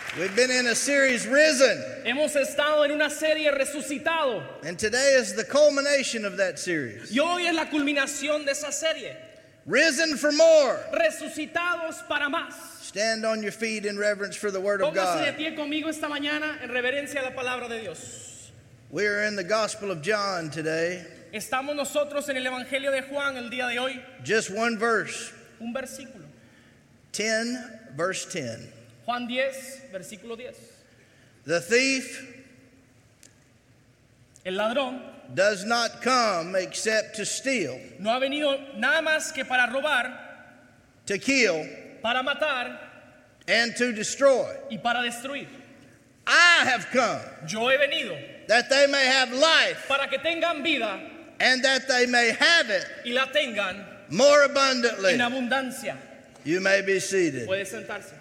We've been in a series, Risen, Hemos estado en una serie resucitado and today is the culmination of that series. y hoy es la culminación de esa serie. Risen for more. Resucitados para más. Stand on your feet in reverence for the Word of Póngase de God. pie conmigo esta mañana en reverencia a la palabra de Dios. We are in the Gospel of John today. Estamos nosotros en el Evangelio de Juan el día de hoy. Just one verse, Un versículo. 10, verse 10. Juan 10, versículo 10. The thief El ladrón does not come except to steal, no ha venido nada más que para robar, to kill, para matar and to destroy. y para destruir. I have come Yo he venido that they may have life para que tengan vida and that they may have it y la tengan more abundantly. en abundancia. You may be seated. Puede sentarse.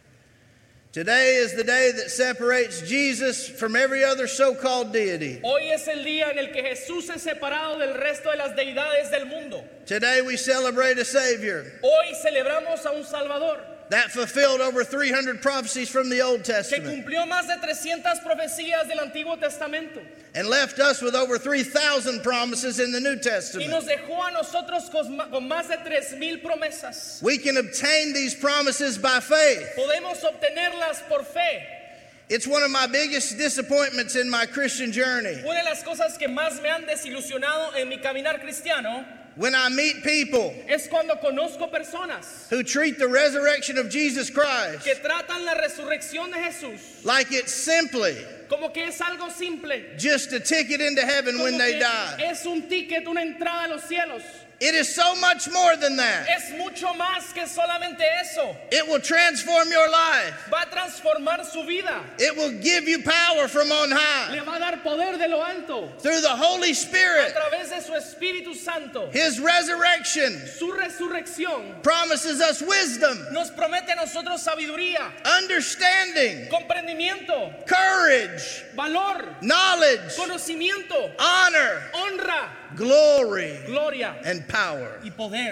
Today is the day that separates Jesus from every other so-called deity. Hoy es el día en el que Jesús es separado del resto de las deidades del mundo. Today we celebrate a Savior Hoy celebramos a un Salvador that fulfilled over 300 prophecies from the Old que Testament cumplió más de 300 profecías del Antiguo Testamento and left us with over 3,000 promises in the New y Testament. nos dejó a nosotros con más de 3,000 promesas. We can obtain these promises by faith. Podemos obtenerlas por fe. It's one of my biggest disappointments in my Christian journey. Una de las cosas que más me han desilusionado en mi caminar cristiano When I meet people es cuando conozco personas who treat the resurrection of Jesus Christ que tratan la resurrección de Jesús like it's simply como que es algo simple, just a ticket into heaven como when they que die. es un ticket, una entrada a los cielos. It is so much more than that. Es mucho más que solamente eso. It will transform your life. Va a transformar su vida. It will give you power from on high. Le va a dar poder de lo alto. Through the Holy A Spirit, través de su Espíritu Santo. His resurrection Su resurrección promises us wisdom, nos promete a nosotros sabiduría, understanding, comprendimiento, courage, valor, knowledge, conocimiento, honor, honra, glory, gloria and power. y poder.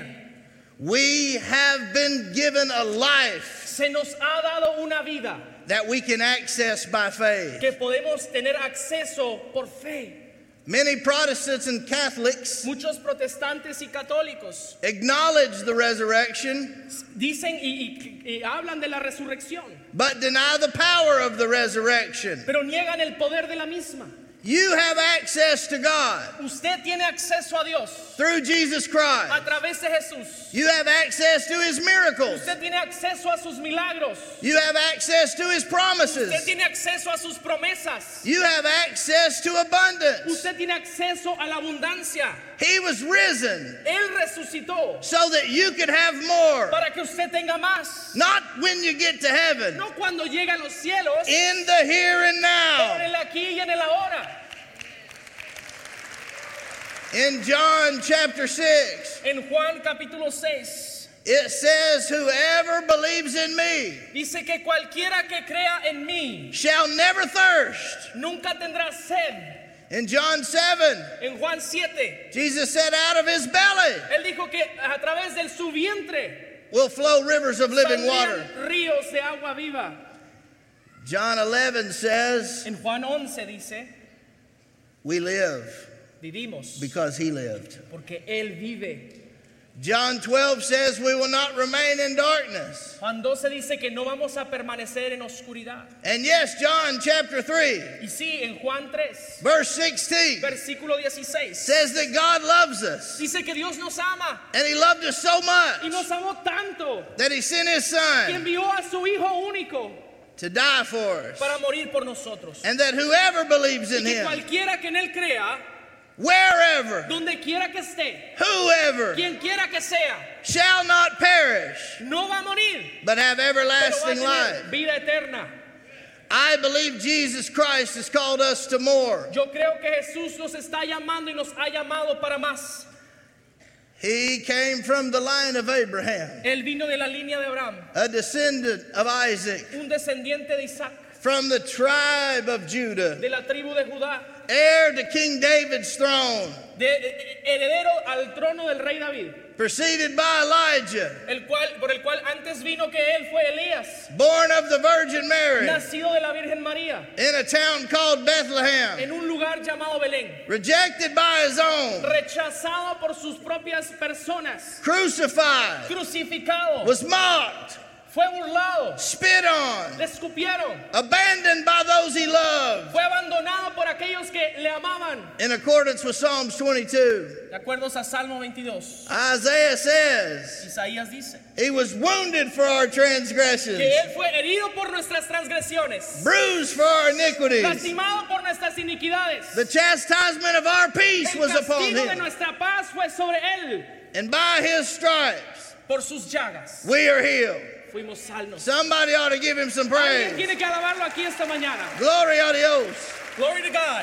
We have been given a life Se nos ha dado una vida that we can access by faith. que podemos tener acceso por fe. Many Protestants and Catholics Muchos protestantes y católicos acknowledge the resurrection, dicen y hablan de la resurrección, but deny the power of the resurrection. pero niegan el poder de la misma. You have access to God Usted tiene acceso a Dios through Jesus a Christ. través de Jesús. You have access to His miracles. Usted tiene acceso a sus milagros. You have access to His promises. Usted tiene acceso a sus promesas. You have access to abundance. Usted tiene acceso a la abundancia. He was risen Él resucitó so that you could have more. para que usted tenga más. Not when you get to heaven, No cuando llega a los cielos, in the here and pero en now. el aquí y en el ahora. In John chapter 6, En Juan capítulo 6 it says, whoever believes in me dice que cualquiera que crea en mí shall never thirst. nunca tendrá sed. In John 7, En Juan 7, Jesus said, out of his belly Él dijo que a través de su vientre will flow rivers of living water. saldrían ríos de agua viva. John 11 says, En Juan 11 dice, we live vivimos because He lived. porque Él vive. John 12 says we will not remain in darkness. Juan 12 dice que no vamos a permanecer en oscuridad. And yes, John chapter 3, Y sí, en Juan 3, verse 16 versículo 16, says that God loves us. dice que Dios nos ama And He loved us so y much nos amó tanto that He sent His que Son envió a su Hijo único to die for us. para morir por nosotros. And that whoever believes Y in que Him, cualquiera que en Él crea, wherever, donde quiera que esté, whoever, quien quiera que sea, shall not perish, no va a morir, but have pero va a everlasting tener life. vida eterna. I believe Jesus Christ has called us to more. Yo creo que Jesús nos está llamando y nos ha llamado para más. He came from the line of Abraham, Él vino de la línea de Abraham, a descendant of Isaac, un descendiente de Isaac, from the tribe of Judah, de la tribu de Judá, heir to King David's throne, heredero al trono del rey David. preceded by Elijah, por el cual antes vino que él fue Elías, born of the Virgin Mary, nacido de la Virgen María, in a town called Bethlehem, en un lugar llamado Belén, rejected by his own, rechazado por sus propias personas, crucified, crucificado, was mocked, fue burlado, spit on, le escupieron, abandoned by those he loved, fue abandonado por aquellos que le amaban. in accordance with Psalms 22. De acuerdo a Salmo 22, Isaiah says, Isaías dice he was wounded for our transgressions, que él fue herido por nuestras transgresiones, bruised for our iniquities. lastimado por nuestras iniquidades. The chastisement of our peace El was upon castigo de him, nuestra paz fue sobre él. and by his stripes Por sus llagas we are healed. fuimos salvos. Somebody ought to give him some Alguien praise. tiene que alabarlo aquí esta mañana. Glory a Dios. Glory to God.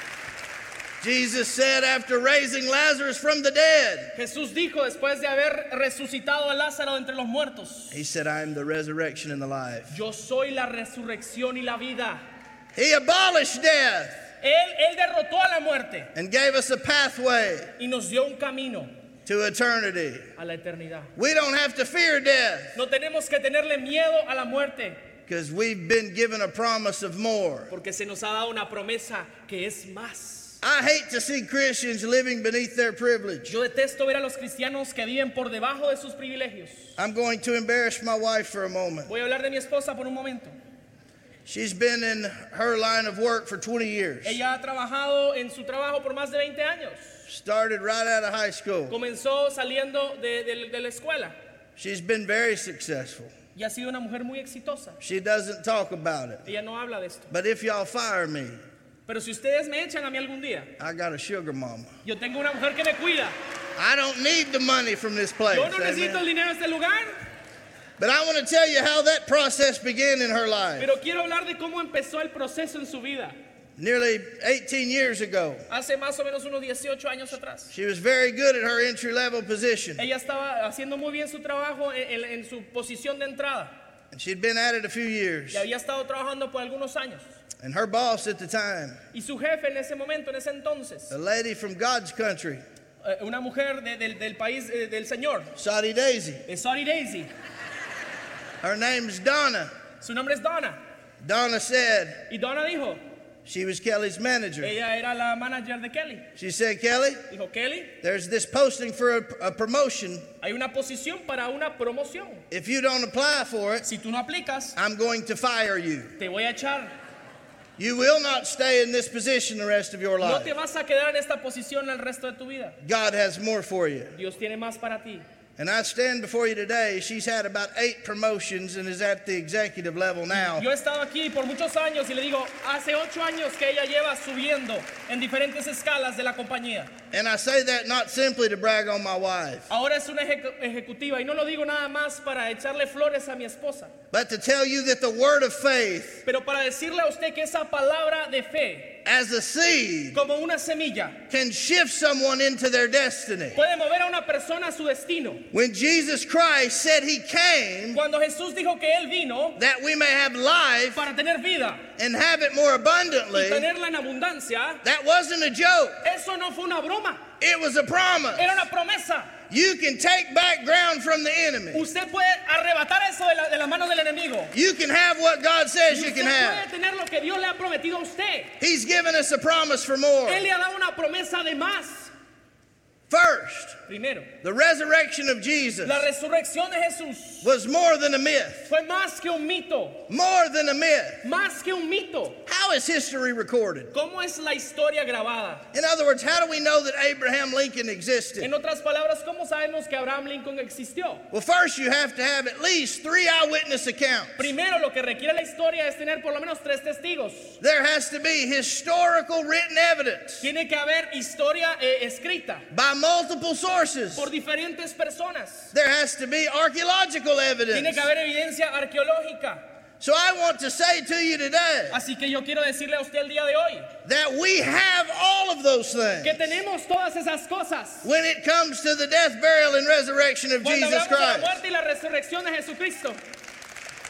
Jesus said after raising Lazarus from the dead, Jesús dijo después de haber resucitado a Lázaro entre los muertos: he said, I am the resurrection and the life. Yo soy la resurrección y la vida. He abolished death Él derrotó a la muerte and gave us a pathway y nos dio un camino to eternity. a la eternidad. We don't have to fear death No tenemos que tenerle miedo a la muerte, because we've been given a promise of more. porque se nos ha dado una promesa que es más. I hate to see Christians living beneath their privilege. Yo detesto ver a los cristianos que viven por debajo de sus privilegios. I'm going to embarrass my wife for a moment. Voy a hablar de mi esposa por un momento. She's been in her line of work for 20 years. Ella ha trabajado en su trabajo por más de 20 años. Started right out of high school. Comenzó saliendo de la escuela She's been very successful. y ha sido una mujer muy exitosa. She doesn't talk about it. Ella no habla de esto. But if y'all fire me, Pero si ustedes me echan a mí algún día, I got a sugar mama. yo tengo una mujer que me cuida. I don't need the money from this place. Yo no necesito el Amen. dinero de este lugar, But I want to tell you how that process began in her life. pero quiero hablar de cómo empezó el proceso en su vida. Nearly 18 years ago, Hace más o menos unos 18 años atrás. she was very good at her entry-level position. Ella estaba haciendo muy bien su trabajo en su posición de entrada. And she'd been at it a few years. Y había estado trabajando por algunos años. And her boss at the time, Y su jefe en ese momento, en ese entonces, a lady from God's country, una mujer del país del Señor, Saudi Daisy. Saudi Daisy. Her name's Donna. Su nombre es Donna. Donna said Y Donna dijo, she was Kelly's manager. ella era la manager de Kelly. She said, Kelly, Dijo, Kelly, there's this posting for a promotion. hay una posición para una promoción. If you don't apply for it, Si tú no aplicas, I'm going to fire you. te voy a echar. You will not stay in this position the rest of your No life. te vas a quedar en esta posición el resto de tu vida. God has more for you. Dios tiene más para ti. And I stand before you today. She's had about 8 promotions and is at the executive level now. Yo he estado aquí por muchos años y le digo, hace 8 años que ella lleva subiendo en diferentes escalas de la compañía. And I say that not simply to brag on my wife, Ahora es una ejecutiva y no lo digo nada más para echarle flores a mi esposa, but to tell you that the word of faith, pero para decirle a usted que esa palabra de fe, as a seed, como una semilla, can shift someone into their destiny. puede mover a una persona a su destino. When Jesus Christ said he came Cuando Jesús dijo que Él vino that we may have life para tener vida and have it more y abundantly, tenerla en abundancia, that wasn't a joke. eso no fue una broma, It was a promise. era una promesa. You can take back ground from the enemy. Usted puede arrebatar eso de las manos del enemigo. You can have what God says Y you usted can have. puede tener lo que Dios le ha prometido a usted. He's given us a promise for more. Él le ha dado una promesa de más. First, Primero, the resurrection of Jesus la resurrección de Jesús was more than a myth. fue más que un mito, More than a myth. más que un mito. How is history recorded? ¿Cómo es la historia grabada? In other words, how do we know that Abraham Lincoln existed? En otras palabras, ¿cómo sabemos que Abraham Lincoln existió? Well, first you have to have at least 3 eyewitness accounts. Primero, lo que requiere la historia es tener por lo menos 3 testigos. There has to be historical written evidence Tiene que haber historia escrita by multiple sources. por diferentes personas. There has to be archaeological Tiene evidence. que haber evidencia arqueológica. So I want to say to you today Así que yo quiero decirle a usted el día de hoy that we have all of those things que tenemos todas esas cosas. when it comes to the death, burial, and resurrection of Cuando Jesus hablamos de la Christ. muerte y la resurrección de Jesucristo,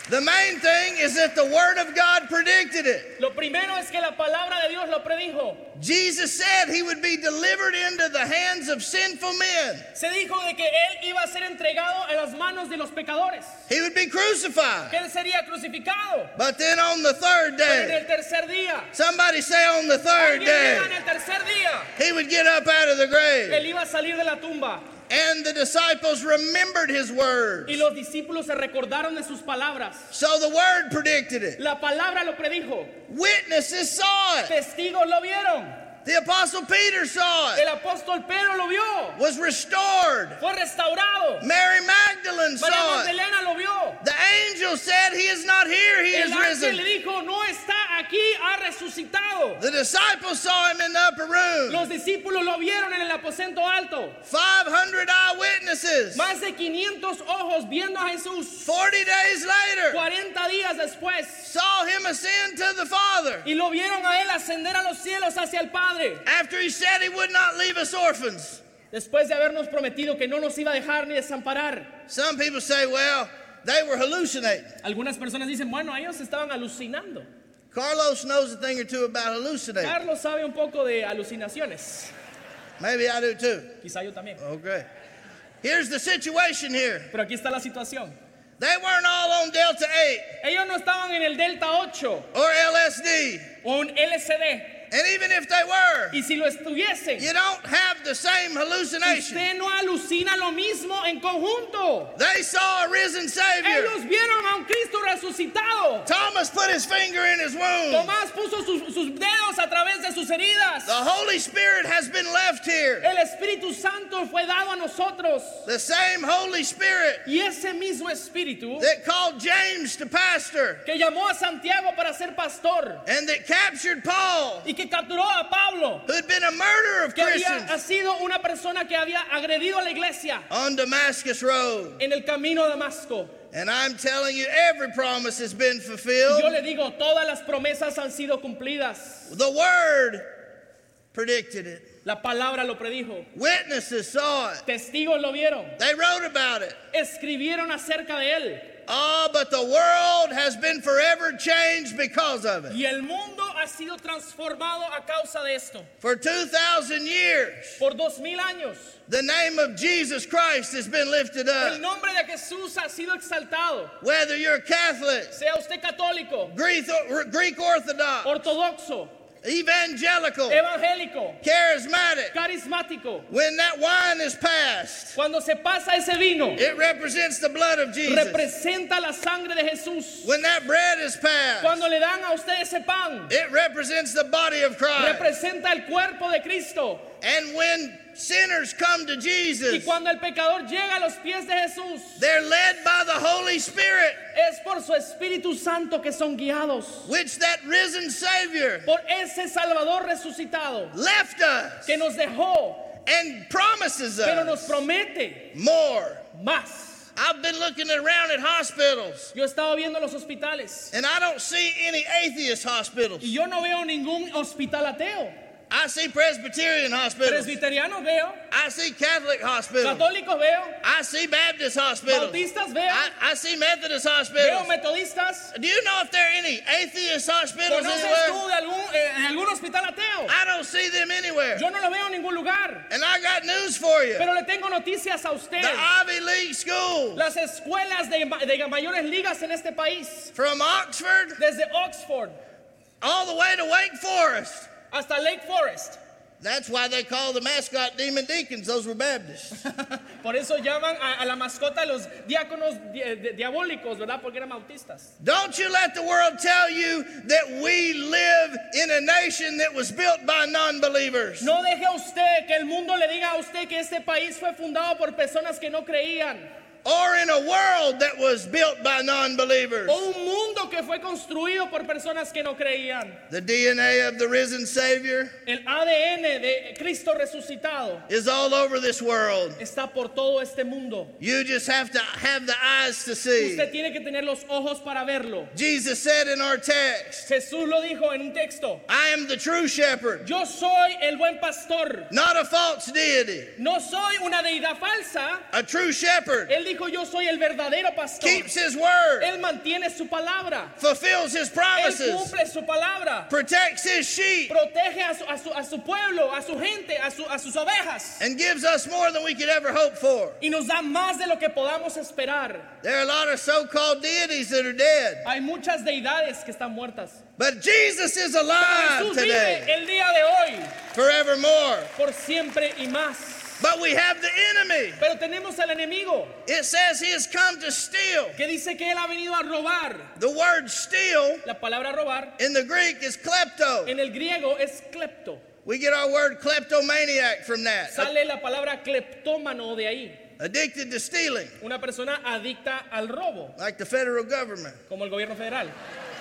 The main thing is that the Word of God predicted it. Lo primero es que la palabra de Dios lo predijo. Jesus said he would be delivered into the hands of sinful men. Se dijo de que él iba a ser entregado en las manos de los pecadores. He would be crucified. Que él sería crucificado. But then on the third Pero en day, el tercer día. somebody say on the third Alguien day, diga en el tercer día. he would get up out of the grave. Él iba a salir de la tumba. And the disciples remembered his words. Y los discípulos se recordaron de sus palabras. So the Word predicted it. La palabra lo predijo. Witnesses saw it. Testigos lo vieron. The Apostle Peter saw it. El apóstol Pedro lo vio. Was restored. Fue restaurado. Mary Magdalene María saw it. Magdalena lo vio. The angel said, he is not here, he is El ángel risen. le dijo, no está aquí, ha resucitado. The disciples saw him in the upper room. Los discípulos lo vieron en el aposento alto. 500 eyewitnesses. Más de 500 ojos viendo a Jesús. 40 days later, 40 días después. saw him ascend to the Father. Y lo vieron a él ascender a los cielos hacia el Padre. After he said he would not leave us orphans. Después de habernos prometido que no nos iba a dejar ni desamparar. Some people say, well, they were hallucinating. Algunas personas dicen, bueno, ellos estaban alucinando. Carlos knows a thing or two about hallucinating. Carlos sabe un poco de alucinaciones. Maybe I do too. Quizá yo también. Okay. Here's the situation here. Pero aquí está la situación. They weren't all on Delta 8 Ellos no estaban en el Delta 8 or LSD. o un LSD. And even if they were, Y si lo estuviesen, you don't have the same hallucination. usted no alucina lo mismo en conjunto. They saw a risen Savior. Ellos vieron a un Cristo resucitado. Thomas put his finger in his wound. Tomás puso sus dedos a través de sus heridas. The Holy Spirit has been left here. El Espíritu Santo fue dado a nosotros. The same Holy Spirit Y ese mismo Espíritu that called James to pastor que llamó a Santiago para ser pastor and that captured Paul, y que capturó a Pablo, who had been a murderer of que había Christians, sido una persona que había agredido a la iglesia on Damascus Road. en el camino a Damasco. And I'm telling you, every promise has been Y fulfilled. yo le digo, todas las promesas han sido cumplidas. The Word predicted it. La palabra lo predijo. Witnesses saw it. Testigos lo vieron. They wrote about it. Escribieron acerca de él. Oh, but the world has been forever changed because of it. Y el mundo ha sido transformado a causa de esto. For 2,000 years, Por 2000 años, the name of Jesus Christ has been lifted el up. nombre de Jesús ha sido exaltado. Whether you're Catholic, Sea usted católico, Greek Orthodox, ortodoxo, evangelical, evangélico, charismatic, carismático. when that wine is passed, Cuando se pasa ese vino, it represents the blood of Jesus. representa la sangre de Jesús. When that bread is passed, Cuando le dan a usted ese pan, it represents the body of Christ. representa el cuerpo de Cristo. And when sinners come to Y Jesus, cuando el pecador llega a los pies de Jesús, they're led by the Holy Spirit, es por su Espíritu Santo que son guiados. which that risen Savior Por ese Salvador resucitado left us que nos dejó, and promises pero nos us promete more. más. I've been looking around at hospitals, Yo he estado viendo los hospitales and I don't see any atheist hospitals. y yo no veo ningún hospital ateo. I see Presbyterian hospitals. Presbiterianos veo, I see Catholic hospitals. católicos veo, I see Baptist hospitals. bautistas veo, I see Methodist veo hospitals. metodistas. Do you know if there are any atheist hospitals ¿Conoces anywhere? tú de algún hospital ateo? I don't see them anywhere. Yo no lo veo en ningún lugar. And I got news for you. Pero le tengo noticias a usted. The Ivy League schools Las escuelas de mayores ligas en este país, from Oxford desde Oxford all the way to Wake Forest. hasta Lake Forest. That's why they call the mascot Demon Deacons. Those were Baptists. Por eso llaman a la mascota los diáconos diabólicos, ¿verdad? Porque eran bautistas. Don't you let the world tell you that we live in a nation that was built by non-believers. No deje usted que el mundo le diga a usted que este país fue fundado por personas que no creían. Or in a world that was built by non-believers. O un mundo que fue construido por personas que no creían. The DNA of the risen Savior El ADN de Cristo resucitado is all over this world. está por todo este mundo. You just have to have the eyes to see. Usted tiene que tener los ojos para verlo. Jesus said in our text, Jesús lo dijo en un texto. I am the true shepherd, Yo soy el buen pastor. not a false deity. No soy una deidad falsa. A true shepherd Él dijo dijo yo soy el verdadero pastor. keeps his word, Él mantiene su palabra. fulfills his Él promises, cumple su palabra. protects his sheep, Protege a su pueblo, a su gente, a sus ovejas. and gives us more than we could ever hope for. Y nos da más de lo que podamos esperar. There are a lot of so-called deities that are dead, Hay muchas deidades que están muertas. but Jesus is Pero alive Jesús vive today, el día de hoy, forevermore. por siempre y más. But we have the enemy. Pero tenemos al enemigo It says he has come to steal. que dice que él ha venido a robar. The word steal La palabra robar in the Greek is klepto. en el griego es klepto. We get our word kleptomaniac from that. Sale la palabra kleptómano de ahí. Addicted to stealing, Una persona adicta al robo, like the federal government. como el gobierno federal.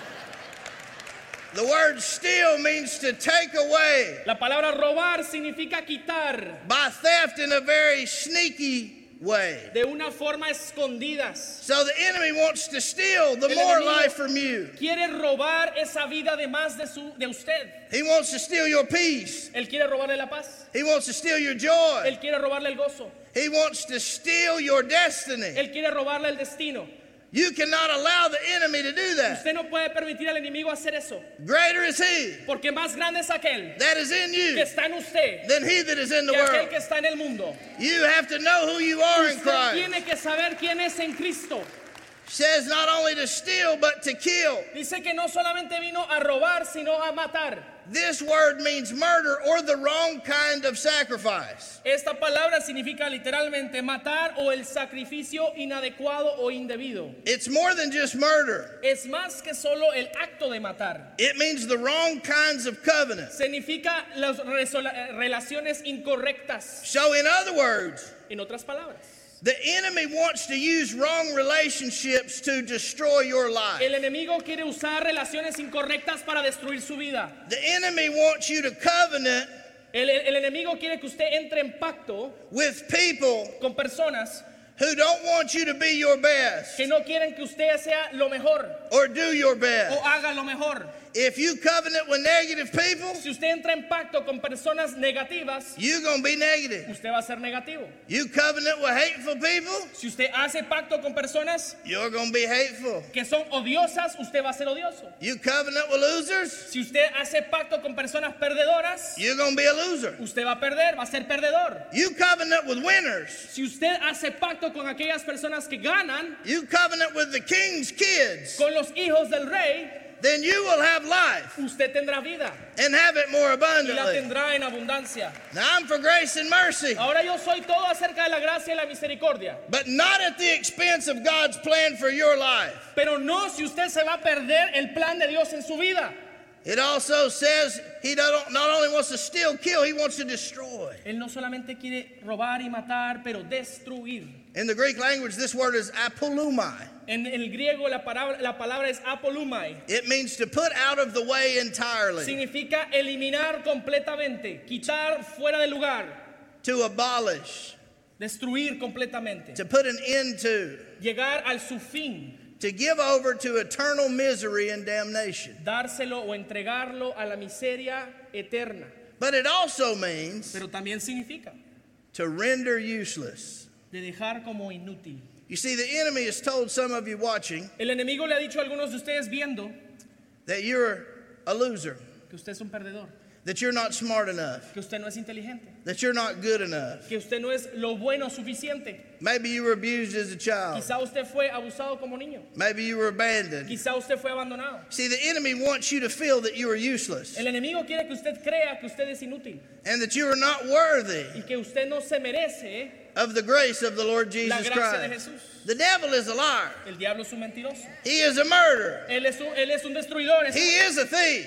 The word steal means to take away La palabra robar significa quitar by theft in a very sneaky way. de una forma escondidas. So the enemy wants to steal the El more enemigo life from you. Quiere robar esa vida de más de usted. He wants to steal your peace. Él quiere robarle la paz. He wants to steal your joy. Él quiere robarle el gozo. He wants to steal your destiny. Él quiere robarle el destino. You cannot allow the enemy to do that. Usted no puede permitir al enemigo hacer eso. Greater is he Porque más grande es aquel that is in que you está en usted than he that is in the que aquel world. que está en el mundo. You have to know who you are in Usted Christ. tiene que saber quién es en Cristo. Says not only to steal but to kill. Dice que no solamente vino a robar, sino a matar. This word means murder or the wrong kind of sacrifice. Esta palabra significa literalmente matar o el sacrificio inadecuado o indebido. It's more than just murder. Es más que solo el acto de matar. It means the wrong kinds of covenant. Significa las relaciones incorrectas. So in other words, En otras palabras, the enemy wants to use wrong relationships to destroy your life. el enemigo quiere usar relaciones incorrectas para destruir su vida. The enemy wants you to covenant El enemigo quiere que usted entre en pacto with people con personas who don't want you to be your best que no quieren que usted sea lo mejor or do your o best. haga lo mejor. If you covenant with negative people, Si usted entra en pacto con personas negativas, you're going to be negative. usted va a ser negativo. You covenant with hateful people, Si usted hace pacto con personas you're going to be hateful. que son odiosas, usted va a ser odioso. You covenant with losers, Si usted hace pacto con personas perdedoras, you're going to be a loser. usted va a perder, va a ser perdedor. You covenant with winners, Si usted hace pacto con aquellas personas que ganan, you covenant with the king's kids, con los hijos del rey, then you will have life usted tendrá vida and have it more y la abundantly. tendrá en abundancia. Now I'm for grace and mercy, Ahora yo soy todo acerca de la gracia y la misericordia, but not at the expense of God's plan for your life. pero no si usted se va a perder el plan de Dios en su vida. It also says he not only wants to steal, kill, he wants to destroy. Él no solamente quiere robar y matar, pero destruir. In the Greek language, this word is apolumai. En el griego la palabra es apolumai. It means to put out of the way entirely, Significa eliminar completamente, quitar fuera de lugar, to abolish, destruir completamente, to put an end to, llegar al su fin, to give over to eternal misery and damnation. dárselo o entregarlo a la miseria eterna. But it also means Pero también significa to render useless. de dejar como inútil. You see, the enemy has told some of you watching El enemigo le ha dicho a algunos de ustedes viendo that you're a loser, que usted es un perdedor, that you're not smart enough, que usted no es inteligente, that you're not good enough. que usted no es lo bueno suficiente. Maybe you were abused as a child. Quizá usted fue abusado como niño. Maybe you were abandoned. Quizá usted fue abandonado. See, the enemy wants you to feel that you are useless El enemigo quiere que usted crea que usted es inútil and that you are not worthy y que usted no se merece of the grace of the Lord la Jesus gracia de Christ. Jesús. The devil is a liar. El diablo es un mentiroso. He is a murderer. Él es un destruidor. He is a thief.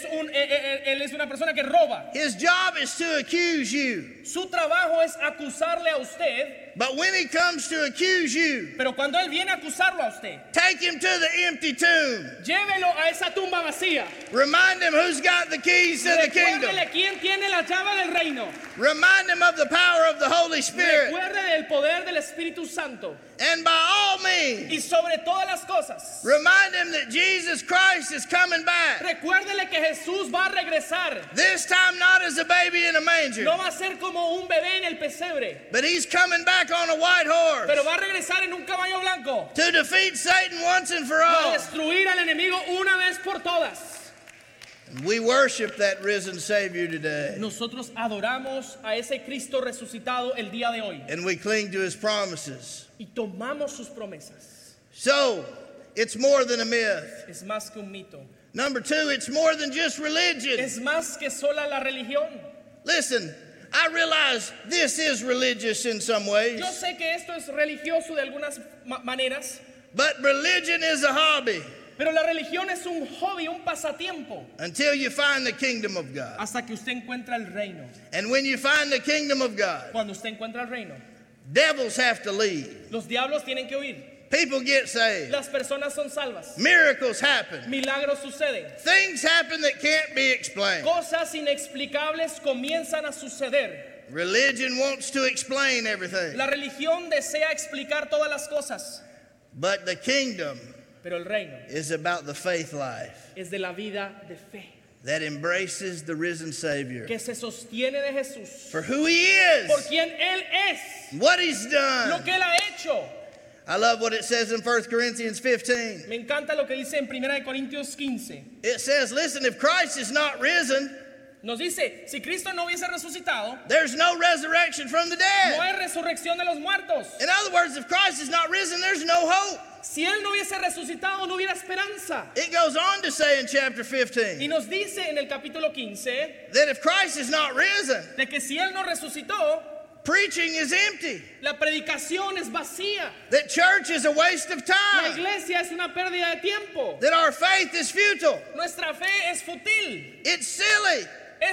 Él es una persona que roba. His job is to accuse you. Su trabajo es acusarle a usted, But when he comes to accuse you, pero cuando él viene a acusarlo a usted, take him to the empty tomb. llévelo a esa tumba vacía. Remind him who's got the keys to the kingdom. Recuérdele quién tiene la llave del reino. Remind him of the power of the Holy Spirit Recuerde del poder del Espíritu Santo And by all means, Y sobre todas las cosas, remind him that Jesus Christ is coming back. recuérdele que Jesús va a regresar. This time not as a baby in a manger, No va a ser como un bebé en el pesebre, but he's coming back on a white horse pero va a regresar en un caballo blanco. to defeat Satan once and for Va all. a destruir al enemigo una vez por todas. And we worship that risen Savior today. Nosotros adoramos a ese Cristo resucitado el día de hoy And we cling to his promises. y tomamos sus promesas. So, it's more than a myth. Es más que un mito. Number two, it's more than just religion. Es más que sola la religión. Listen, I realize this is religious in some ways, Yo sé que esto es religioso de algunas maneras, but religion is a hobby pero la religión es un hobby, un pasatiempo, until you find the kingdom of God. hasta que usted encuentra el reino. And when you find the kingdom of God, Cuando usted encuentra el reino, devils have to leave. los diablos tienen que huir. People get saved. Las personas son salvas. Miracles happen. Milagros suceden. Things happen that can't be explained. Cosas inexplicables comienzan a suceder. Religion wants to explain everything. La religión desea explicar todas las cosas, But the kingdom pero el reino is about the faith life es de la vida de fe, that embraces the risen Savior que se sostiene de Jesús, for who he por is, quien Él es, what he's lo done. que Él ha hecho. I love what it says in 1 Corinthians 15. Me encanta lo que dice en 1 Corintios 15. It says, listen, if Christ is not risen, Nos dice, si Cristo no hubiese resucitado, there's no resurrection from the no dead. hay resurrección de los muertos. In other words, if Christ is not risen, there's no hope. Si Él no hubiese resucitado, no hubiera esperanza. It goes on to say in chapter Y 15 nos dice en el capítulo 15 that if Christ is not risen, de que si Él no resucitó, preaching is empty, la predicación es vacía. that church is a waste of La time, iglesia es una pérdida de tiempo. that our faith is futile, Nuestra fe es fútil. it's silly.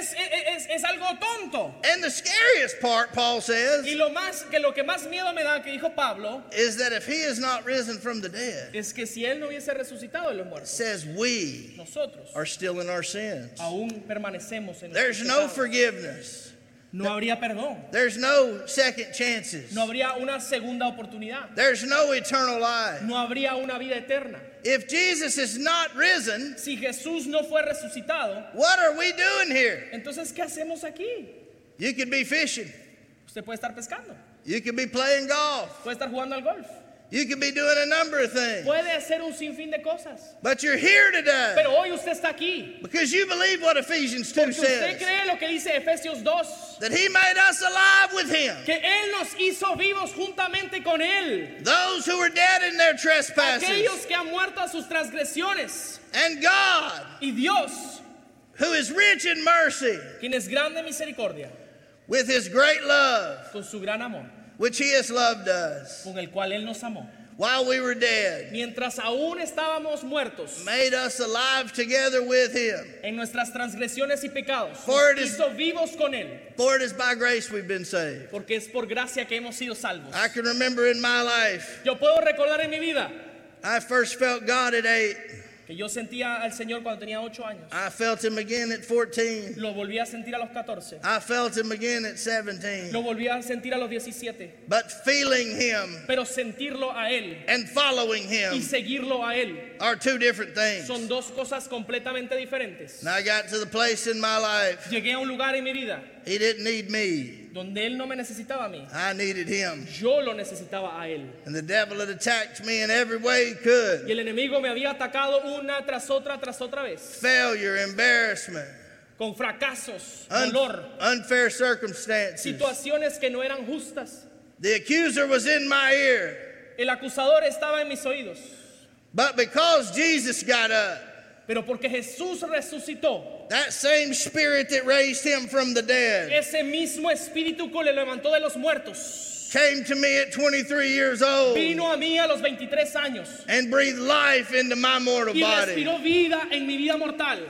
Es algo tonto. And the scariest part, Paul says, Y lo que más miedo me da, que dijo Pablo, is that if he is not risen from the dead, es que si Él no hubiese resucitado de los muertos, says we nosotros are still in our sins. aún permanecemos en There's nuestros no pecados. forgiveness. No habría perdón. There's no second chances. No habría una segunda oportunidad. There's no eternal life. No habría una vida eterna. If Jesus is not risen, Si Jesús no fue resucitado, what are we doing here? entonces ¿qué hacemos aquí? You could be fishing. Usted puede estar pescando, You could be playing golf. puede estar jugando al golf, You could be doing a number of things. puede hacer un sinfín de cosas. But you're here today Pero hoy usted está aquí because you believe what Ephesians 2 porque usted says, cree lo que dice Efesios 2, that he made us alive with him. que Él nos hizo vivos juntamente con Él. Those who were dead in their trespasses. Aquellos que han muerto a sus transgresiones. And God, Y Dios, who is rich in mercy, quien es grande en misericordia, with his great love, con su gran amor, which he has loved us, con el cual Él nos amó, while we were dead, mientras aún estábamos muertos made us alive together with him. en nuestras transgresiones y pecados, For nos it is- hizo vivos con Él, For it is by grace we've been saved. porque es por gracia que hemos sido salvos. I can remember in my life, Yo puedo recordar en mi vida I first felt God at 8. que yo sentía al Señor cuando tenía 8 años. I felt him again at 14. Lo volví a sentir a los 14. I felt him again at 17. Lo volví a sentir a los 17. But feeling him Pero sentirlo a Él and following y him seguirlo a Él are two different things. son dos cosas completamente diferentes. And I got to the place in my life, Llegué a un lugar en mi vida he didn't need me. donde Él no me necesitaba a mí. I needed him. Yo lo necesitaba a Él. And the devil had attacked me in every way he Y could. el enemigo me había atacado una tras otra vez. Failure, embarrassment, Con fracasos, dolor, unfair circumstances. situaciones que no eran justas. The accuser was in my ear. El acusador estaba en mis oídos. But because Jesus got up, Pero porque Jesús resucitó, that same spirit that raised him from the dead ese mismo espíritu que le levantó de los muertos came to me at 23 years old vino a mí a los 23 años and breathed life into my mortal y body. respiró vida en mi vida mortal.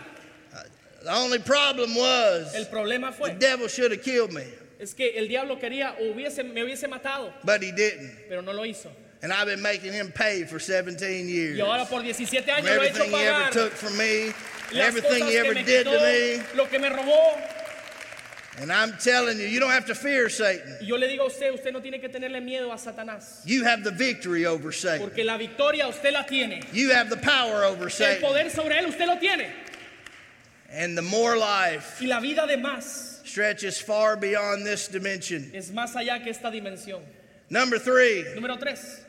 The only problem was El problema the fue devil should have killed me, es que el diablo quería o me hubiese matado, but he didn't. pero no lo hizo. And I've been making him pay for 17 years. Y ahora por 17 For años lo he hecho everything he ever pagar took from me, and las everything cosas he que ever me did quitó, to me. lo que me robó. And I'm telling you, you don't have to fear Satan. Y yo le digo a usted, usted no tiene que tenerle miedo a Satanás. You have the victory over Satan. Porque la victoria usted la tiene. You have the power over El Satan. poder sobre él usted lo tiene. And the more life Y la vida de más stretches far beyond this dimension. es más allá que esta dimensión. Number 3, Número 3.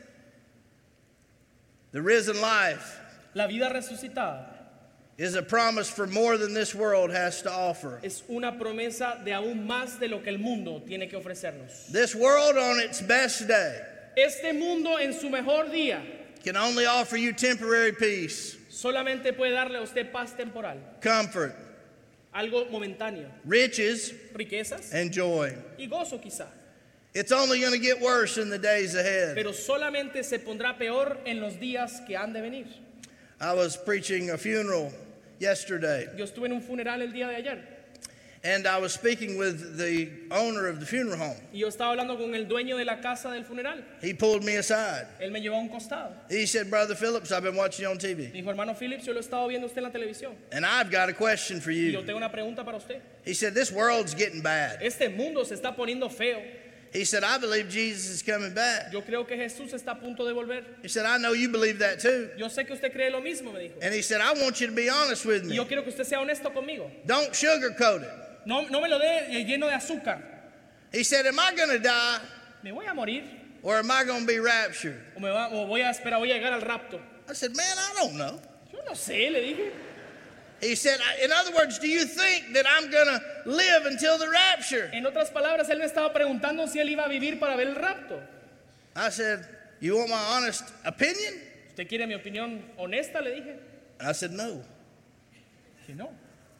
the risen life La vida resucitada is a promise for more than this world has to offer. es una promesa de aún más de lo que el mundo tiene que ofrecernos. This world on its best day Este mundo en su mejor día can only offer you temporary peace, solamente puede darle a usted paz temporal, comfort, algo momentáneo, riches, riquezas and joy. y gozo quizá. It's only going to get worse in the days ahead. Pero solamente se pondrá peor en los días que han de venir. I was preaching a funeral yesterday, Yo estuve en un funeral el día de ayer and I was speaking with the owner of the funeral home. y yo estaba hablando con el dueño de la casa del funeral. He pulled me aside. Él me llevó a un costado. He said, "Brother Phillips, I've been watching you on Me TV, dijo, hermano Phillips, yo lo he estado viendo a usted en la televisión and I've got a question for y yo you." tengo una pregunta para usted. He said, "This world's getting bad." Este mundo se está poniendo feo. He said, "I believe Jesus is coming back." Yo creo que Jesús está a punto de volver. He said, "I know you believe that too." Yo sé que usted cree lo mismo, me dijo. And he said, "I want you to be honest with Y me. yo quiero que usted sea honesto conmigo. Don't sugarcoat it." No me lo dé lleno de azúcar. He said, "Am I going to die ¿Me voy a morir? or am I going to be raptured?" O voy a esperar, voy a llegar al rapto? I said, "Man, I don't know." Yo no sé, le dije. He said, "In other words, do you think that I'm going to live until the rapture?" En otras palabras, él me estaba preguntando si él iba a vivir para ver el rapto. I said, "You want my honest opinion?" ¿Usted quiere mi opinión honesta? Le dije. I said, "No, Dije, no.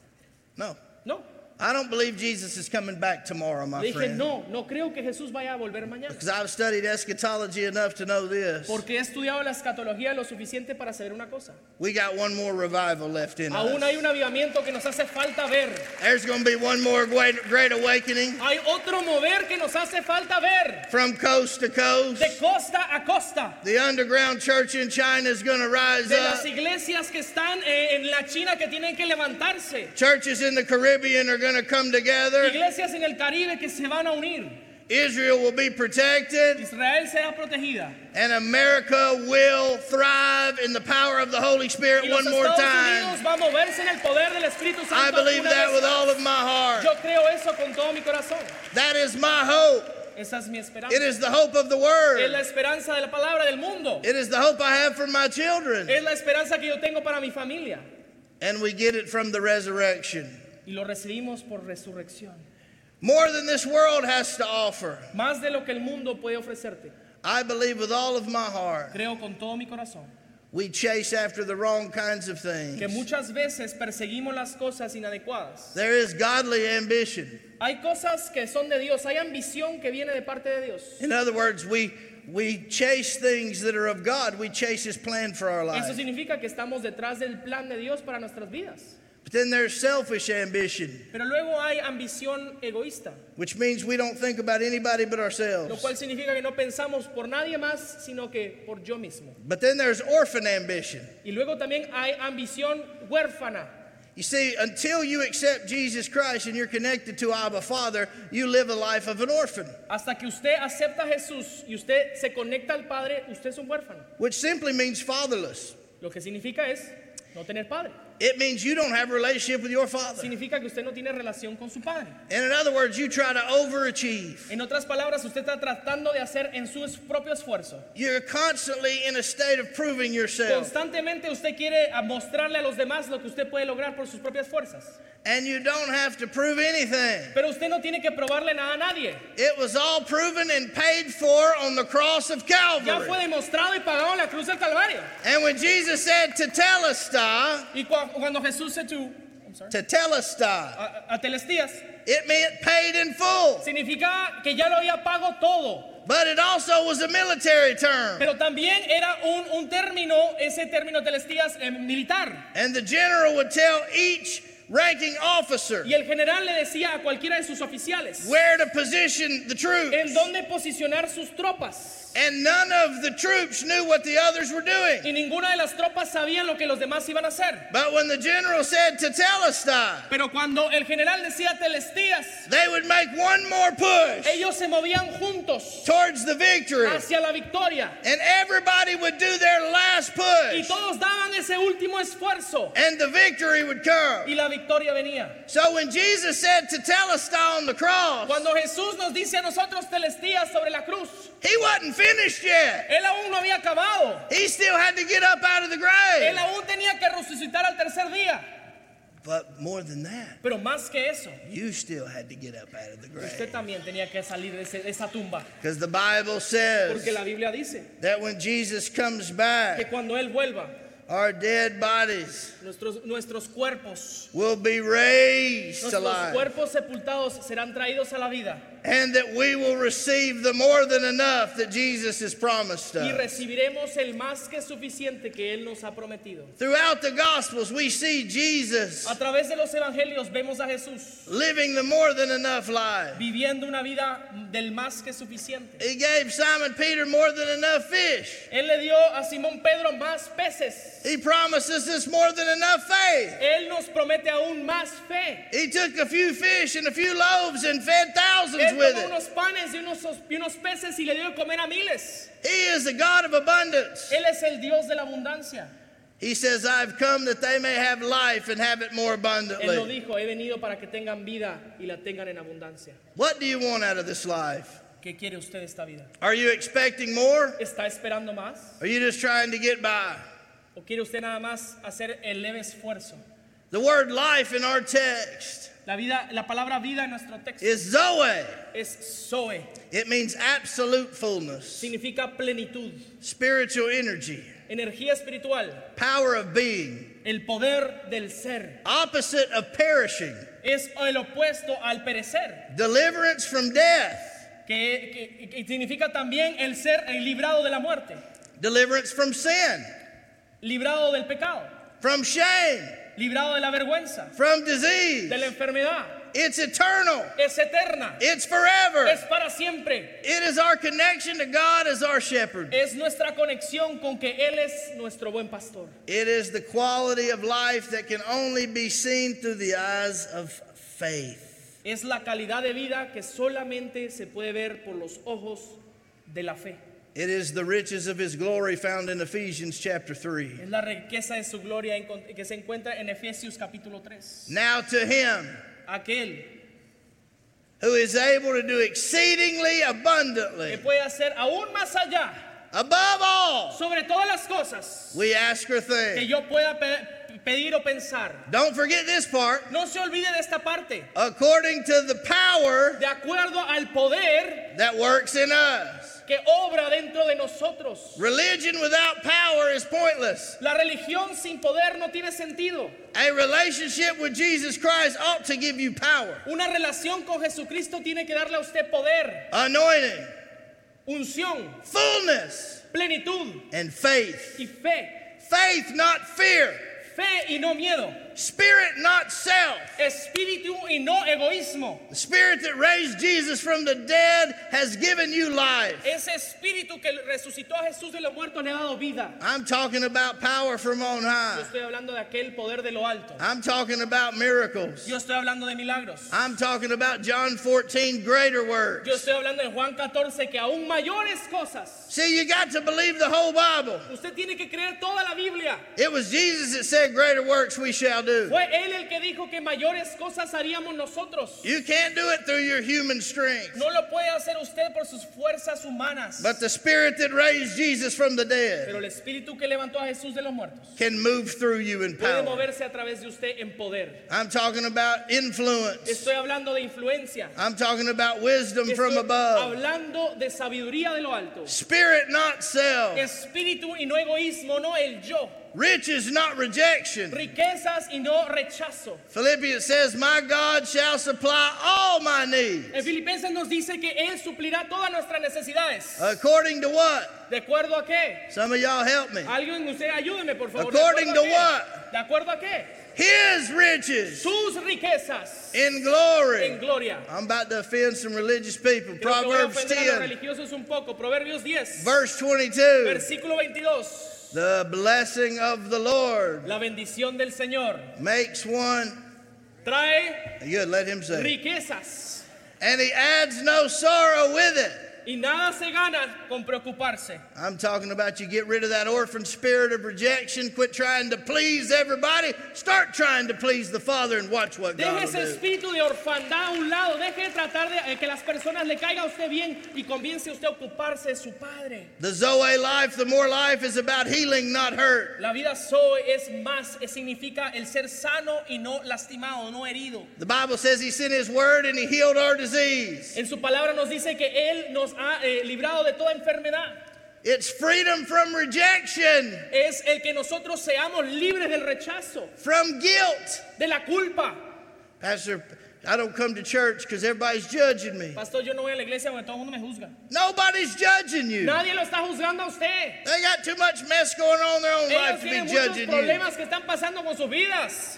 no. I don't believe Jesus is coming back tomorrow, my Le dije, friend. no creo que Jesús vaya a volver mañana. Because I've studied eschatology enough to know this. Porque he estudiado la escatología lo suficiente para saber una cosa. We got one more revival left in Aún us. hay un avivamiento que nos hace falta ver. There's going to be one more great awakening Hay otro mover que nos hace falta ver. from coast to coast. De costa a costa. The underground church in China is going to rise De up. las iglesias que están en la China que tienen que levantarse. Churches in the Caribbean are going to come together. Iglesias en el Caribe que se van a unir. Israel will be protected. Israel será protegida. And America will thrive in the power of the Holy Spirit Y los one more Estados time. Unidos va a moverse en el poder del Espíritu Santo. I believe una that vez with más. all of my heart. Yo creo eso con todo mi corazón. That is my hope. Esa es mi esperanza. It is the hope of the Es Word. la esperanza de la palabra del mundo. It is the hope I have for my children. Es la esperanza que yo tengo para mi familia. And we get it from the resurrection. Y lo recibimos por resurrección. More than this world has to offer. Más de lo que el mundo puede ofrecerte. I believe with all of my heart. Creo con todo mi corazón We chase after the wrong kinds of que things. muchas veces perseguimos las cosas inadecuadas. There is godly ambition. Hay cosas que son de Dios, hay ambición que viene de parte de Dios. In other words, we chase things that are of God. We chase His plan for our Eso life. significa que estamos detrás del plan de Dios para nuestras vidas. But then there's selfish ambition, Pero luego hay ambición egoísta, which means we don't think about anybody but lo ourselves. cual significa que no pensamos por nadie más, sino que por yo mismo. But then there's orphan ambition. Y luego también hay ambición huérfana. You see, until you accept Jesus Christ and you're connected to Abba Father, you live a life of an orphan, Hasta que usted acepta a Jesús y usted se conecta al Padre, usted es un huérfano. which simply means fatherless. Lo que significa es no tener padre. It means you don't have a relationship with your father. Significa que usted no tiene relación con su padre. And in other words, you try to overachieve. En otras palabras, usted está tratando de hacer en su propio esfuerzo. You're constantly in a state of proving yourself. Constantemente usted quiere mostrarle a los demás lo que usted puede lograr por sus propias fuerzas. And you don't have to prove anything. Pero usted no tiene que probarle nada a nadie. It was all proven and paid for on the cross of Ya fue Calvary. demostrado y pagado en la cruz del Calvario. And when Jesus said tetelestai, Y cuando Jesús se tetelestai, a Telestías, it meant paid in full. significa que ya lo había pago todo. But it also was a military term. Pero también era un término, ese término Telestías militar. And the general would tell each ranking officer Y el general le decía a cualquiera de sus oficiales where to position the troops. en dónde posicionar sus tropas. And none of the troops knew what the others were doing. Y ninguna de las tropas sabía lo que los demás iban a hacer. But when the general said Tetelestai, Pero cuando el general decía Telestías, they would make one more push ellos se movían juntos towards the victory. hacia la victoria. And everybody would do their last Y push. todos daban ese último esfuerzo. And the victory would come. Y la victoria venía. So when Jesus said Tetelestai on the cross, Cuando Jesús nos dice a nosotros Telestías sobre la cruz, he wasn't finished yet. Él aún no había acabado. He still had to get up out of the Él grave. aún tenía que resucitar al tercer día. But more than that, Pero más que eso, you still had to get up out of the usted grave. también tenía que salir de esa tumba. Because the Bible says Porque la Biblia dice that when Jesus comes que back, cuando Él vuelva, our dead bodies nuestros cuerpos, will be raised to nuestros life. cuerpos sepultados serán traídos a la vida. And that we will receive the more than enough that Jesus has promised Y us. recibiremos el más que suficiente que Él nos ha prometido. Throughout the Gospels, we see Jesus A través de los evangelios vemos a Jesús living the more than enough life. viviendo una vida del más que suficiente. He gave Simon Peter more than enough fish. Él le dio a Simón Pedro más peces. He promises us more than enough faith. Él nos promete aún más fe. He took a few fish and a few loaves and fed thousands Él with tomó it. unos panes y unos peces y le dio de comer a miles. He is the God of abundance. Él es el Dios de la abundancia. He says, I've come that they may have life and have it more Él lo abundantly. dijo, he venido para que tengan vida y la tengan en abundancia. What do you want out of this life? ¿Qué quiere usted de esta vida? Are you expecting more? ¿Está esperando más? Or are you just trying to get by? ¿O quiere usted nada más hacer el leve esfuerzo? The word life in our text La palabra vida en nuestro texto is Zoe. es Zoe. It means absolute fullness, Significa plenitud, spiritual energy, energía espiritual, power of being, el poder del ser. opposite of perishing, Es el opuesto al perecer, deliverance from death, que significa también el ser librado de la muerte, deliverance from sin, librado del pecado, from shame, librado de la vergüenza, from disease. de la enfermedad. It's eternal. Es eterna, It's forever. es para siempre. It is our connection to God as our shepherd. Es nuestra conexión con que Él es nuestro buen pastor. It is the quality of life that can only be seen through the eyes of faith. Es la calidad de vida que solamente se puede ver por los ojos de la fe. It is the riches of his glory found in Ephesians chapter 3. Es la riqueza de su gloria que se encuentra en Efesios capítulo 3. Now to him Aquel who is able to do exceedingly que abundantly, puede hacer aún más allá, above all, sobre todas las cosas we ask or que think. yo pueda pedir o pensar. Don't forget this part. No se olvide de esta parte. According to the power De acuerdo al poder that works in us. que obra dentro de nosotros. Religion without power is pointless. La religión sin poder no tiene sentido. A relationship with Jesus Christ ought to give you power, Una relación con Jesucristo tiene que darle a usted poder, anointing, unción, fullness, plenitud and faith. y fe. Faith, not fear. Fe y no miedo. Spirit, not self. Espíritu y no egoísmo. The spirit that raised Jesus from the dead has given you life. Ese espíritu que resucitó a Jesús de los muertos le ha dado vida. I'm talking about power from on Yo high. estoy hablando de aquel poder de lo alto. I'm talking about miracles. Yo estoy hablando de milagros. I'm talking about John 14, greater works. Yo estoy hablando de Juan 14 que aún mayores cosas. See, you got to believe the whole Bible. Usted tiene que creer toda la Biblia. It was Jesus that said, greater works we shall do. Fue Él el que dijo que mayores cosas haríamos nosotros. You can't do it through your human strength. No lo puede hacer usted por sus fuerzas humanas. But the spirit that raised Jesus from the Pero dead el espíritu que levantó a Jesús de los muertos can move through you in puede power. moverse a través de usted en poder. I'm talking about influence. Estoy hablando de influencia. I'm talking about wisdom from Estoy above. hablando de sabiduría de lo alto. Spirit, not self. Espíritu y no egoísmo, no el yo. Riches, not rejection. Riquezas y no rechazo. Philippians says, my God shall supply all my needs. En Filipenses nos dice que Él suplirá todas nuestras necesidades. According to what? ¿De acuerdo a qué? Some of y'all help me. Alguien, usted ayúdeme, por favor. According ¿De acuerdo to a qué? what? ¿De acuerdo a qué? His riches sus riquezas in glory. en gloria. I'm about to offend some religious people. Creo que voy a Proverbs ofender a los 10, religiosos un poco. Proverbios 10, verse 22. versículo 22. The blessing of the Lord La bendición del Señor makes one. trae Good, let him say. riquezas And he adds no sorrow with it. y nada se gana con preocuparse. I'm talking about you get rid of that orphan spirit of rejection. Quit trying to please everybody. Start trying to please the Father and watch what God Deje will ese do. espíritu de orfandad a un lado. Deje de tratar de que las personas le caiga a usted bien y comience usted a ocuparse de su Padre. The Zoe life, the more life, is about healing, not hurt. La vida Zoe es más, significa el ser sano y no lastimado, no herido. The Bible says he sent his word and he healed our disease. En su palabra nos dice que Él nos ha librado de toda enfermedad. It's freedom from rejection, Es el que nosotros seamos libres del rechazo, from guilt. de la culpa. Pastor, I don't come to church because everybody's judging me. Pastor, yo no voy a la iglesia porque todo el mundo me juzga. Nobody's judging you. Nadie lo está juzgando a usted. They got too much mess going on in their own Ellos life to tienen be muchos judging you. problemas que están pasando con sus vidas.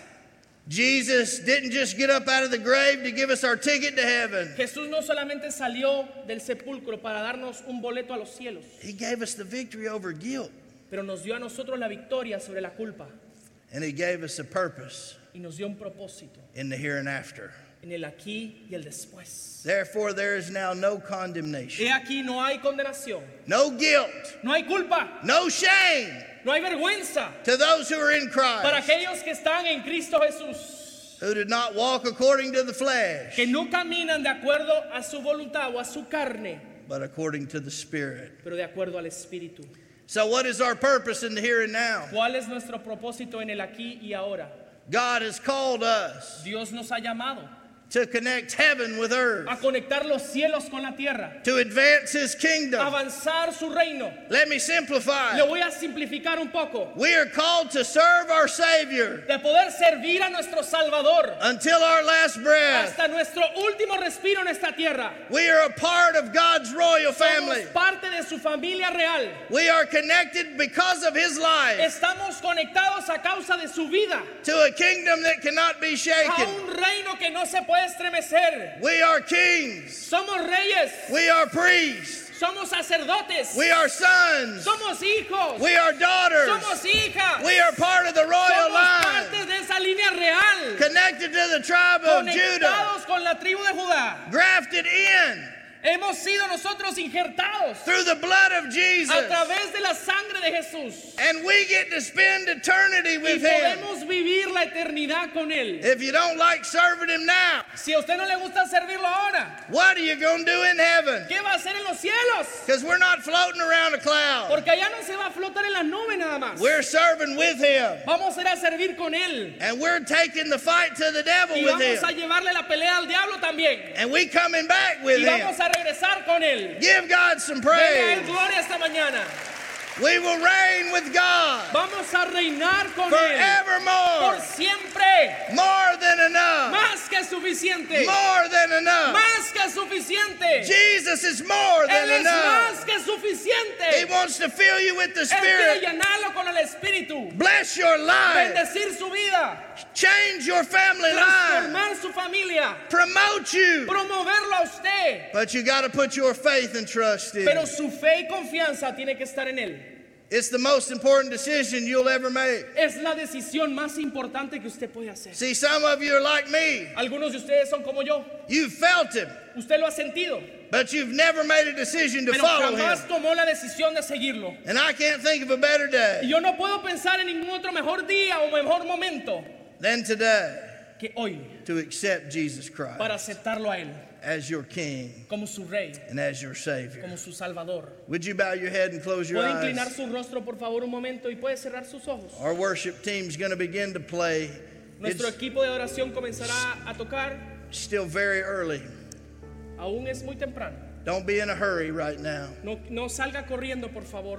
Jesus didn't just get up out of the grave to give us our ticket to heaven. Jesús no solamente salió del sepulcro para darnos un boleto a los cielos, He gave us the victory over guilt. pero nos dio a nosotros la victoria sobre la culpa And he gave us a purpose y nos dio un propósito in the here and after. en el aquí y el después. Therefore, there is now no condemnation, He aquí no hay condenación, no guilt, no hay culpa, no shame no hay vergüenza to those who are in para Christ, aquellos que están en Cristo Jesús, who did not walk according to the flesh, que no caminan de acuerdo a su voluntad o a su carne, but according to the Spirit. pero de acuerdo al Espíritu. So, what is our purpose in the here and now? ¿Cuál es nuestro propósito en el aquí y ahora? God has called us Dios nos ha llamado to connect heaven with earth, a conectar los cielos con la tierra, to advance His kingdom. avanzar su reino. Let me simplify. Le voy a simplificar un poco. We are called to serve our Savior De poder servir a nuestro Salvador until our last breath. hasta nuestro último respiro en esta tierra. We are a part of God's royal family. Somos parte de su familia real. We are connected because of His life Estamos conectados a causa de su vida to a kingdom that cannot be a shaken. un reino que no se puede estremecer. We are kings. Somos reyes, We are priests. somos sacerdotes, We are sons. somos hijos, We are daughters. somos hijas, We are part of the royal somos line, parte de esa línea real, connected to the tribe of Judah, conectados con la tribu de Judá. grafted in Hemos sido nosotros injertados through the blood of Jesus. a través de la sangre de Jesús And we get to spend eternity y with Him. podemos vivir la eternidad con Él. If you don't like serving Him now, Si a usted no le gusta servirlo ahora, what are you going to do in heaven? ¿qué va a hacer en los cielos? Because we're not floating around a cloud. Porque allá no se va a flotar en las nubes nada más. We're serving with Him. Vamos a ir a servir con Él And we're taking the fight to the devil y with vamos a Him. llevarle la pelea al diablo también. And we coming back with Y vamos Him. a regresar con Él. Give God some Denle a Él praise. gloria esta mañana. We will reign with God Vamos a reinar con Él por forevermore. siempre. More than enough. Más que suficiente. More than enough. Más que suficiente. Jesus is more than Él es enough. más que He suficiente. wants to fill you with the Él quiere Spirit. llenarlo con el Espíritu. Bless your life. Bendecir su vida. Change your family life. Transformar su familia. Promote you. Promoverlo a usted. But you got to put your faith and trust in Pero Him. su fe y confianza tiene que estar en Él. It's the most important decision you'll ever make. Es la decisión más importante que usted puede hacer. See, some of you are like me. Algunos de ustedes son como yo. You've felt Him, Usted lo ha sentido. but you've never made a decision to Pero follow jamás Him. tomó la decisión de seguirlo. And I can't think of a better Y day yo no puedo pensar en ningún otro mejor día o mejor momento than today que hoy to accept Jesus Christ para aceptarlo a Él as your King como su Rey, and as your Savior. como su Salvador. Would you bow your head and close your Puede inclinar eyes? su rostro por favor un momento y puede cerrar sus ojos. Our worship team's going to begin to play. Nuestro It's equipo de oración comenzará a tocar. still very early. Aún es muy temprano. Don't be in a hurry right now. No salga corriendo, por favor.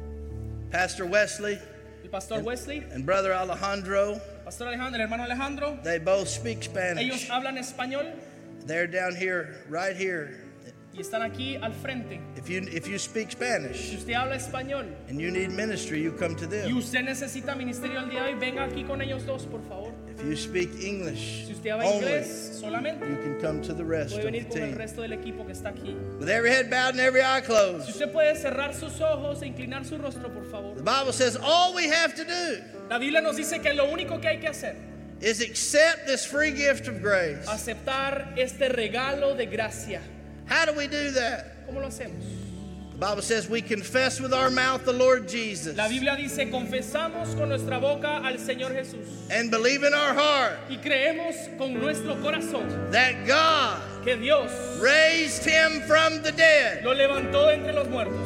Pastor Wesley El pastor Wesley, and Brother Alejandro, pastor Alejandro, el hermano Alejandro, they both speak ellos Spanish. hablan español They're down here, right here, y y están aquí al frente. If you speak Si Spanish usted habla español and you need ministry, you come to y them. usted necesita ministerio el día de hoy, venga aquí con ellos dos, por favor. If you speak English Si usted habla only, inglés solamente, you can come to the rest puede of the venir con el team. resto del equipo que está aquí. With every head bowed and every eye Si closed. usted puede cerrar sus ojos e inclinar su rostro, por favor. The Bible says all we have to do La Biblia nos dice que lo único que hay que hacer is accept this free gift of grace. aceptar este regalo de gracia. How do we do that? ¿Cómo lo hacemos? The Bible says we confess with our mouth the Lord Jesus La Biblia dice, confesamos con nuestra boca al Señor Jesús and believe in our heart y creemos con nuestro corazón that God que Dios raised him from the dead. lo levantó de entre los muertos.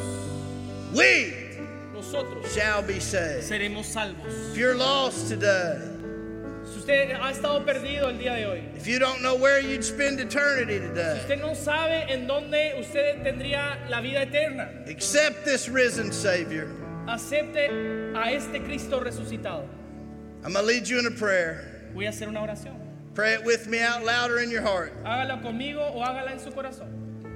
We Nosotros shall be saved. seremos salvos. If you're lost today, Si usted ha estado perdido el día de hoy, if you don't know where you'd spend eternity today, usted no sabe en dónde usted tendría la vida eterna, accept this risen Savior. acepte a este Cristo resucitado. I'm going to lead you in a prayer. Voy a hacer una oración. Pray it with me out loud or in your heart. Hágala conmigo o hágala en su corazón.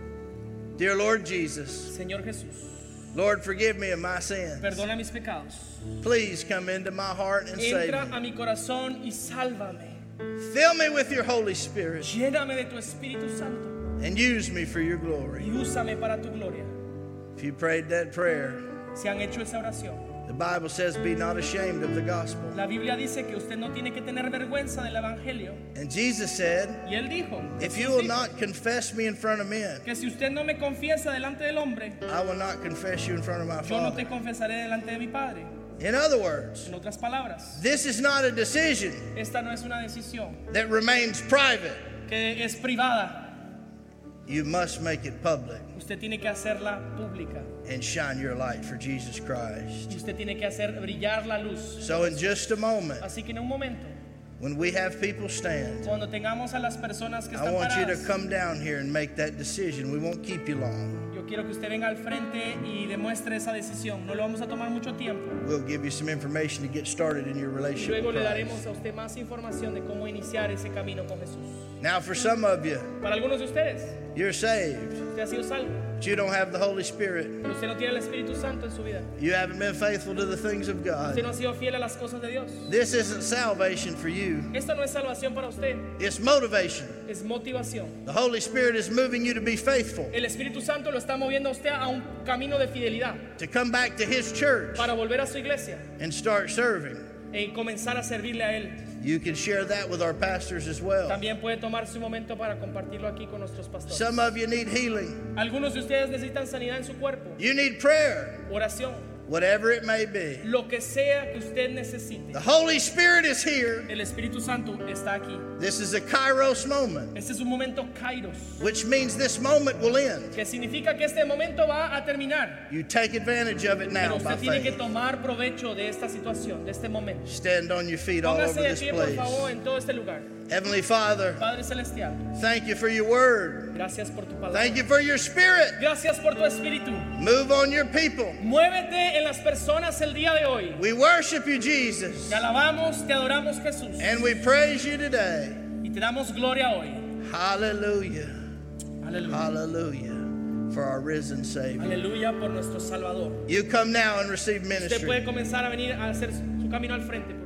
Dear Lord Jesus, Señor Jesús, Lord, forgive me of my sins. perdona mis pecados. Please come into my heart and save Entra me. a mi corazón y sálvame. Fill me with your Holy Spirit Lléname de tu Espíritu Santo and use me for your y glory. úsame para tu gloria. If you prayed that prayer, Si han hecho esa oración, the Bible says, be not ashamed of the gospel. la Biblia dice que usted no tiene que tener vergüenza del Evangelio. And Jesus said, Y Él dijo, if you Jesús will dijo, not confess me in front of men, que si usted no me confiesa delante del hombre, I will not confess you in front of my yo no te Father. confesaré delante de mi Padre. In other words, En otras palabras, this is not a decision esta no es una decisión that remains private. que es privada. You must make it public Usted tiene que hacerla pública and shine your light for Jesus y Christ. usted tiene que hacer brillar la luz. So in just a moment, Así que en un momento, when we have people stand, cuando tengamos a las personas que I están want you to paradas, come down here and make that decision. We won't keep you long. yo quiero que usted venga al frente y demuestre esa decisión. No le vamos a tomar mucho tiempo. We'll give you some information to get started in your Y relationship luego with le Christ. daremos a usted más información de cómo iniciar ese camino con Jesús. Now, for some of you, Para algunos de ustedes, you're saved, usted ha sido salvo, but you don't have the Holy Spirit. pero usted no tiene el Espíritu Santo en su vida. You haven't been faithful to the things of Usted God. no ha sido fiel a las cosas de Dios. This isn't salvation for you. Esto no es salvación para usted, It's motivation. es motivación. The Holy Spirit is moving you to be faithful, El Espíritu Santo lo está moviendo a usted a un camino de fidelidad to come back to His church para volver a su iglesia and start serving. y comenzar a servirle a Él. You can share that with our pastors as well. También puede tomar su momento para compartirlo aquí con nuestros pastores. Some of you need healing. Algunos de ustedes necesitan sanidad en su cuerpo, You need prayer, oración, whatever it may be. lo que sea que usted necesite. The Holy Spirit is here. El Espíritu Santo está aquí. This is a Kairos moment, Este es un momento kairos, which means this moment will end. que significa que este momento va a terminar. You take advantage of it Pero now by usted tiene que faith. tomar provecho de esta situación, de este momento. Stand on your feet all Póngase over de this pie, por place. favor, en todo este lugar. Heavenly Father, Padre Celestial, thank you for your word. gracias por tu palabra. Thank you for your spirit. Gracias por tu espíritu. Move on your people. Muévete en las personas el día de hoy. We worship you, Jesus, Te alabamos, te adoramos, Jesús. and we praise you today. Y te damos gloria hoy. Hallelujah. Aleluya. Hallelujah for our risen Savior. Aleluya por nuestro Salvador. You come now and receive Usted ministry. puede comenzar a venir a hacer su camino al frente.